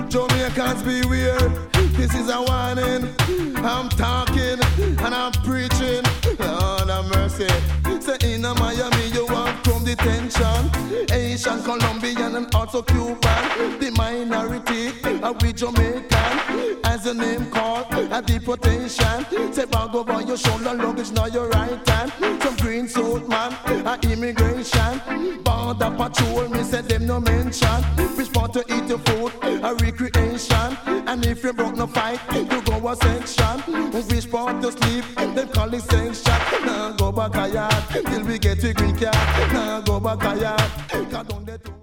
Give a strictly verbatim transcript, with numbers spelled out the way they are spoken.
Jamaicans beware, this is a warning. I'm talking and I'm preaching. Lord have mercy. Say in a Miami you want from detention. Asian, Colombian and also Cuban. The minority are we Jamaican. As the name called, a deportation. Say bag over your shoulder, luggage now your right hand. Some green suit man, a immigration. Border patrol, me say them no mention. Which part to eat your food, a recreation. And if you broke no fight, you go a section. Which part to sleep, them call it section. Now go back a yard, till we get to green card. Now go back a yard,